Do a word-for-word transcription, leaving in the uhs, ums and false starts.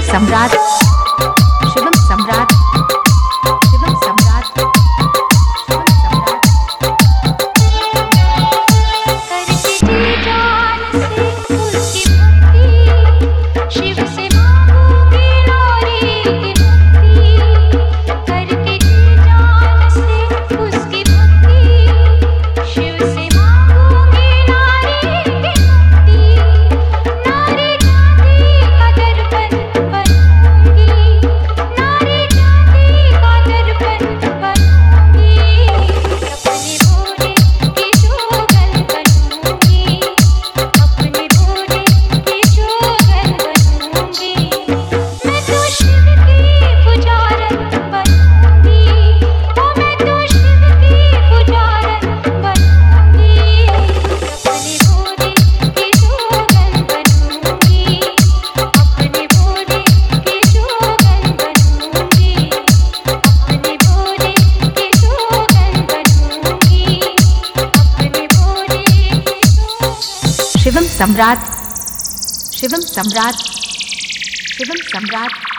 सम्राट शिवम सम्राट शिवम सम्राट शिवम सम्राट करके जी जान से उसकी भक्ति शिव से मांगूंगी नारी की मुक्ति करके जी जान से उसकी भक्ति शिव से मांगूंगी नारी की मुक्ति नारी जाति का दर्पण बनूंगी नारी जाति का दर्पण बनूंगी अपने भोले की जोगन बनूंगी अपने भोले की जोगन बनूंगी मैं तो शिव की पुजारन बनूंगी ओ मैं तो शिव की पुजारन बनूंगी अपने भोले की जोगन बनूंगी अपने भोले की जोगन बनूंगी अपने भोले की जोगन बनूंगी अपने भोले की जोगन शिवम सम्राट शिवम सम्राट शिवम सम्राट